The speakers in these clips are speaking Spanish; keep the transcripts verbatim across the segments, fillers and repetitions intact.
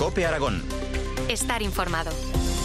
COPE Aragón. Estar informado.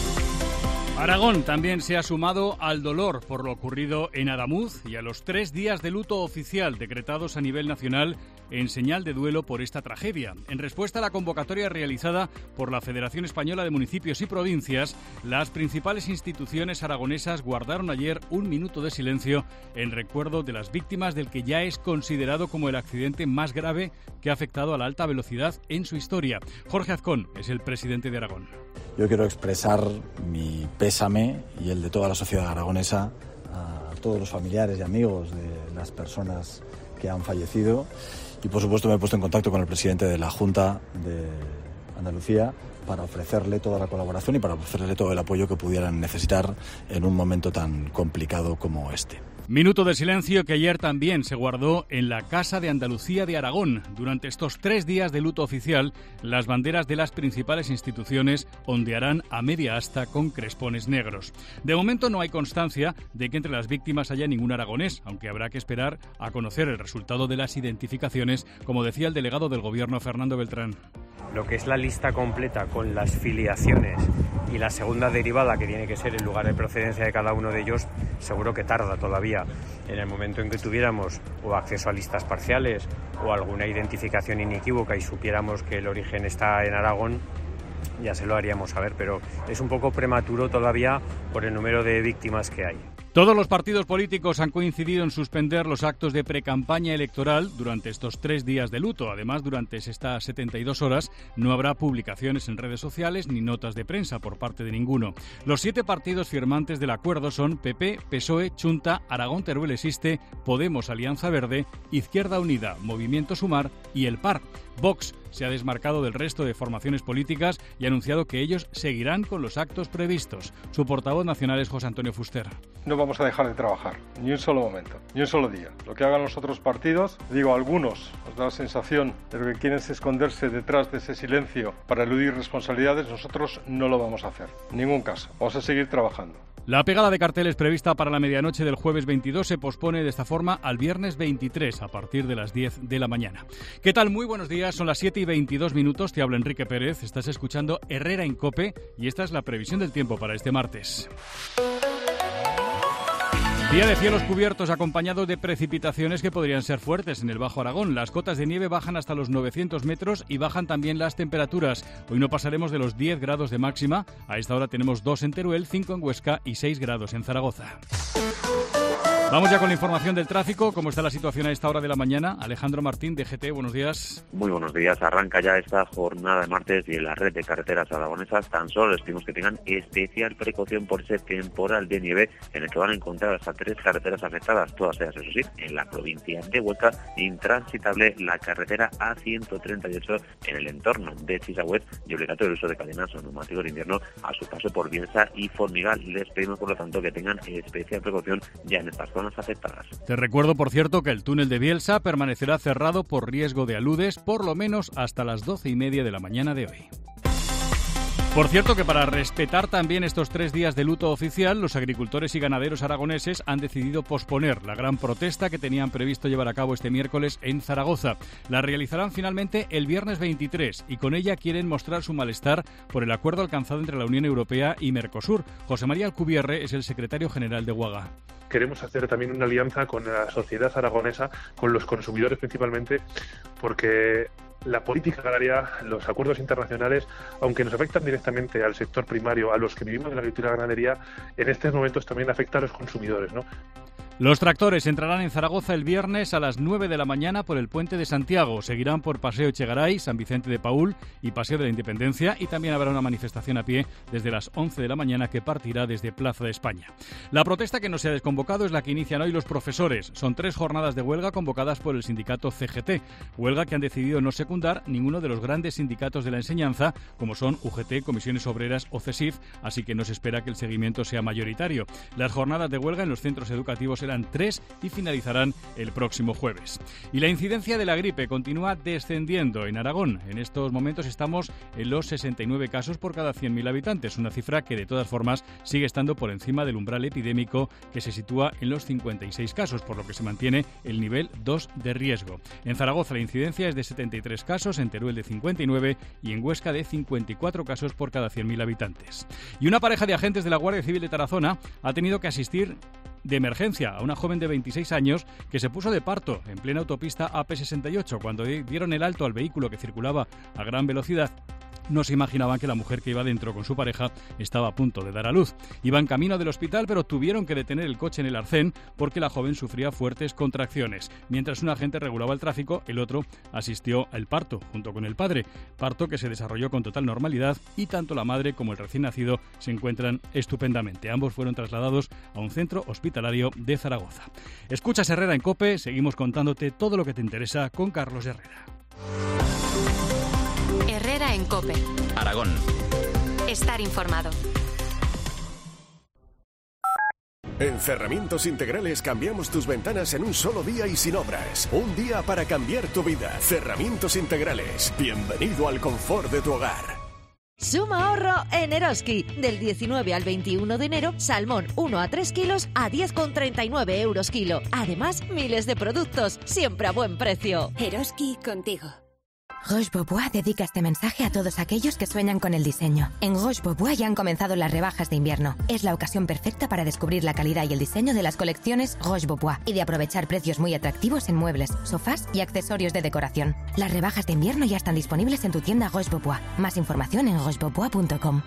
Aragón también se ha sumado al dolor por lo ocurrido en Adamuz y a los tres días de luto oficial decretados a nivel nacional en señal de duelo por esta tragedia. En respuesta a la convocatoria realizada por la Federación Española de Municipios y Provincias, las principales instituciones aragonesas guardaron ayer un minuto de silencio en recuerdo de las víctimas del que ya es considerado como el accidente más grave que ha afectado a la alta velocidad en su historia. Jorge Azcón es el presidente de Aragón. Yo quiero expresar mi pésame y el de toda la sociedad aragonesa a todos los familiares y amigos de las personas que han fallecido. Y por supuesto me he puesto en contacto con el presidente de la Junta de Andalucía para ofrecerle toda la colaboración y para ofrecerle todo el apoyo que pudieran necesitar en un momento tan complicado como este. Minuto de silencio que ayer también se guardó en la Casa de Andalucía de Aragón. Durante estos tres días de luto oficial, las banderas de las principales instituciones ondearán a media asta con crespones negros. De momento no hay constancia de que entre las víctimas haya ningún aragonés, aunque habrá que esperar a conocer el resultado de las identificaciones, como decía el delegado del Gobierno, Fernando Beltrán. Lo que es la lista completa con las filiaciones y la segunda derivada, que tiene que ser el lugar de procedencia de cada uno de ellos, seguro que tarda todavía. En el momento en que tuviéramos o acceso a listas parciales o alguna identificación inequívoca y supiéramos que el origen está en Aragón, ya se lo haríamos saber, pero es un poco prematuro todavía por el número de víctimas que hay. Todos los partidos políticos han coincidido en suspender los actos de precampaña electoral durante estos tres días de luto. Además, durante estas setenta y dos horas no habrá publicaciones en redes sociales ni notas de prensa por parte de ninguno. Los siete partidos firmantes del acuerdo son P P, P S O E, Chunta, Aragón Teruel Existe, Podemos Alianza Verde, Izquierda Unida, Movimiento Sumar y el P A R. Vox se ha desmarcado del resto de formaciones políticas y ha anunciado que ellos seguirán con los actos previstos. Su portavoz nacional es José Antonio Fuster. No vamos a dejar de trabajar, ni un solo momento, ni un solo día. Lo que hagan los otros partidos, digo, algunos os da la sensación de lo que quieren es esconderse detrás de ese silencio para eludir responsabilidades. Nosotros no lo vamos a hacer, en ningún caso. Vamos a seguir trabajando. La pegada de carteles prevista para la medianoche del jueves veintidós se pospone de esta forma al viernes veintitrés a partir de las diez de la mañana. ¿Qué tal? Muy buenos días, son las siete y veintidós minutos, te habla Enrique Pérez, estás escuchando Herrera en COPE y esta es la previsión del tiempo para este martes. Día de cielos cubiertos acompañado de precipitaciones que podrían ser fuertes en el Bajo Aragón. Las cotas de nieve bajan hasta los novecientos metros y bajan también las temperaturas. Hoy no pasaremos de los diez grados de máxima. A esta hora tenemos dos en Teruel, cinco en Huesca y seis grados en Zaragoza. Vamos ya con la información del tráfico. ¿Cómo está la situación a esta hora de la mañana? Alejandro Martín, D G T, buenos días. Muy buenos días. Arranca ya esta jornada de martes y en la red de carreteras aragonesas tan solo les pedimos que tengan especial precaución por ese temporal de nieve en el que van a encontrar hasta tres carreteras afectadas, todas ellas, eso sí, en la provincia de Huesca, intransitable la carretera A ciento treinta y ocho en el entorno de Chisagüez y obligatorio el uso de cadenas o neumáticos de invierno a su paso por Bielsa y Formigal. Les pedimos, por lo tanto, que tengan especial precaución ya en estas zonas afectadas. Te recuerdo, por cierto, que el túnel de Bielsa permanecerá cerrado por riesgo de aludes por lo menos hasta las doce y media de la mañana de hoy. Por cierto que para respetar también estos tres días de luto oficial, los agricultores y ganaderos aragoneses han decidido posponer la gran protesta que tenían previsto llevar a cabo este miércoles en Zaragoza. La realizarán finalmente el viernes veintitrés y con ella quieren mostrar su malestar por el acuerdo alcanzado entre la Unión Europea y Mercosur. José María Alcubierre es el secretario general de UAGA. Queremos hacer también una alianza con la sociedad aragonesa, con los consumidores principalmente, porque la política agraria, los acuerdos internacionales, aunque nos afectan directamente al sector primario, a los que vivimos de la agricultura y ganadería, en estos momentos también afecta a los consumidores, ¿no? Los tractores entrarán en Zaragoza el viernes a las nueve de la mañana por el Puente de Santiago. Seguirán por Paseo Echegaray, San Vicente de Paúl y Paseo de la Independencia y también habrá una manifestación a pie desde las once de la mañana que partirá desde Plaza de España. La protesta que no se ha desconvocado es la que inician hoy los profesores. Son tres jornadas de huelga convocadas por el sindicato C G T. Huelga que han decidido no secundar ninguno de los grandes sindicatos de la enseñanza, como son U G T, Comisiones Obreras o CESIF, así que no se espera que el seguimiento sea mayoritario. Las jornadas de huelga en los centros educativos serán tres y finalizarán el próximo jueves. Y la incidencia de la gripe continúa descendiendo en Aragón. En estos momentos estamos en los sesenta y nueve casos por cada cien mil habitantes, una cifra que de todas formas sigue estando por encima del umbral epidémico, que se sitúa en los cincuenta y seis casos, por lo que se mantiene el nivel dos de riesgo. En Zaragoza la incidencia es de setenta y tres casos, en Teruel de cincuenta y nueve y en Huesca de cincuenta y cuatro casos por cada cien mil habitantes. Y una pareja de agentes de la Guardia Civil de Tarazona ha tenido que asistir de emergencia a una joven de veintiséis años que se puso de parto en plena autopista A P sesenta y ocho. Cuando dieron el alto al vehículo que circulaba a gran velocidad, no se imaginaban que la mujer que iba dentro con su pareja estaba a punto de dar a luz. Iban camino del hospital, pero tuvieron que detener el coche en el arcén porque la joven sufría fuertes contracciones. Mientras un agente regulaba el tráfico, el otro asistió al parto junto con el padre. Parto que se desarrolló con total normalidad y tanto la madre como el recién nacido se encuentran estupendamente. Ambos fueron trasladados a un centro hospitalario de Zaragoza. Escuchas Herrera en COPE, seguimos contándote todo lo que te interesa con Carlos Herrera. Herrera en COPE. Aragón. Estar informado. En Cerramientos Integrales cambiamos tus ventanas en un solo día y sin obras. Un día para cambiar tu vida. Cerramientos Integrales. Bienvenido al confort de tu hogar. Suma ahorro en Eroski. Del diecinueve al veintiuno de enero, salmón uno a tres kilos a diez con treinta y nueve euros kilo. Además, miles de productos, siempre a buen precio. Eroski contigo. Roche Bobois dedica este mensaje a todos aquellos que sueñan con el diseño. En Roche Bobois ya han comenzado las rebajas de invierno. Es la ocasión perfecta para descubrir la calidad y el diseño de las colecciones Roche Bobois y de aprovechar precios muy atractivos en muebles, sofás y accesorios de decoración. Las rebajas de invierno ya están disponibles en tu tienda Roche Bobois. Más información en roche bobois punto com.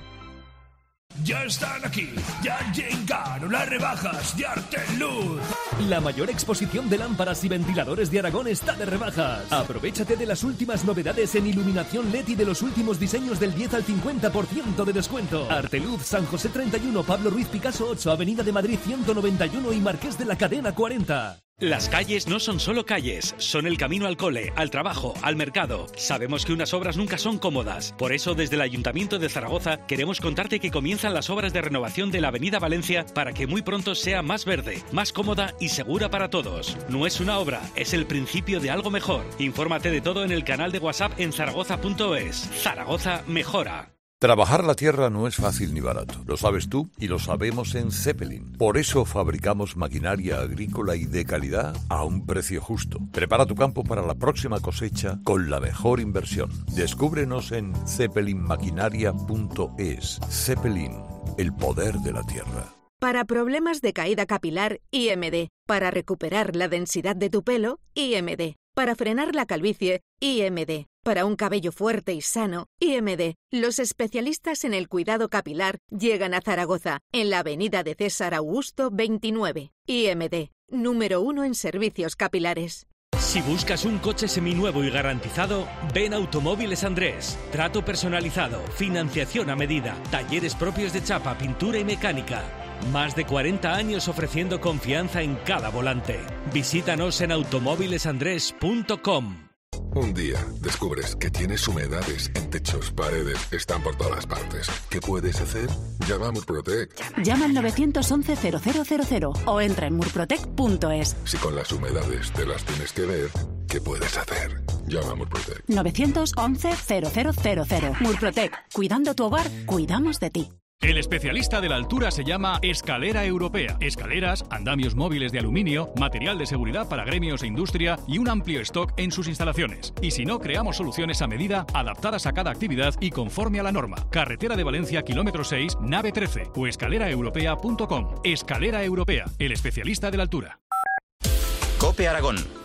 Ya están aquí, ya llegaron las rebajas de Arteluz. La mayor exposición de lámparas y ventiladores de Aragón está de rebajas. Aprovechate de las últimas novedades en iluminación L E D y de los últimos diseños del diez al cincuenta por ciento de descuento. Arteluz, San José treinta y uno, Pablo Ruiz Picasso ocho, Avenida de Madrid ciento noventa y uno y Marqués de la Cadena cuarenta. Las calles no son solo calles, son el camino al cole, al trabajo, al mercado. Sabemos que unas obras nunca son cómodas. Por eso, desde el Ayuntamiento de Zaragoza, queremos contarte que comienzan las obras de renovación de la Avenida Valencia para que muy pronto sea más verde, más cómoda y segura para todos. No es una obra, es el principio de algo mejor. Infórmate de todo en el canal de WhatsApp en zaragoza punto es. Zaragoza mejora. Trabajar la tierra no es fácil ni barato. Lo sabes tú y lo sabemos en Zeppelin. Por eso fabricamos maquinaria agrícola y de calidad a un precio justo. Prepara tu campo para la próxima cosecha con la mejor inversión. Descúbrenos en zeppelin maquinaria punto es. Zeppelin, el poder de la tierra. Para problemas de caída capilar, I M D. Para recuperar la densidad de tu pelo, I M D. Para frenar la calvicie, I M D. Para un cabello fuerte y sano, I M D. Los especialistas en el cuidado capilar llegan a Zaragoza, en la avenida de César Augusto veintinueve. I M D, número uno en servicios capilares. Si buscas un coche seminuevo y garantizado, ven a Automóviles Andrés. Trato personalizado, financiación a medida, talleres propios de chapa, pintura y mecánica. Más de cuarenta años ofreciendo confianza en cada volante. Visítanos en automóviles andrés punto com. Un día descubres que tienes humedades en techos, paredes, están por todas partes. ¿Qué puedes hacer? Llama a Murprotec. Llama al nueve once cero cero cero cero o entra en murprotec punto es. Si con las humedades te las tienes que ver, ¿qué puedes hacer? Llama a Murprotec. nueve once cero cero cero cero. Murprotec. Cuidando tu hogar, cuidamos de ti. El especialista de la altura se llama Escalera Europea. Escaleras, andamios móviles de aluminio, material de seguridad para gremios e industria y un amplio stock en sus instalaciones. Y si no, creamos soluciones a medida, adaptadas a cada actividad y conforme a la norma. Carretera de Valencia, kilómetro seis, nave trece o escalera europea punto com. Escalera Europea, el especialista de la altura. COPE Aragón.